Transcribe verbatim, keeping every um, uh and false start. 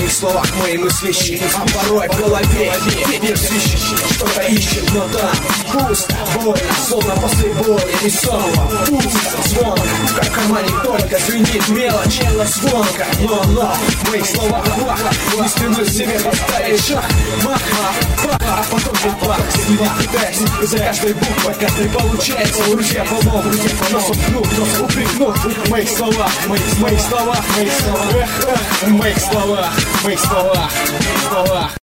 моих словах мои мысли щи, а порой в голове ветер свищет, что-то ищет, но там пусто, больно, словно после боя. И снова пусто, звонко, как в кармане только звенит мелочь, звонко. Но, но, в моих словах вах, не стремлюсь себе поставить шаг, мах, мах, а потом битвах, следить пытаюсь за каждой буквой, каждой получается. Друзья помогут, друзья помогут, нос упрекнут в моих словах, в моих, в моих словах, в моих словах, в моих словах, в моих словах, в моих словах.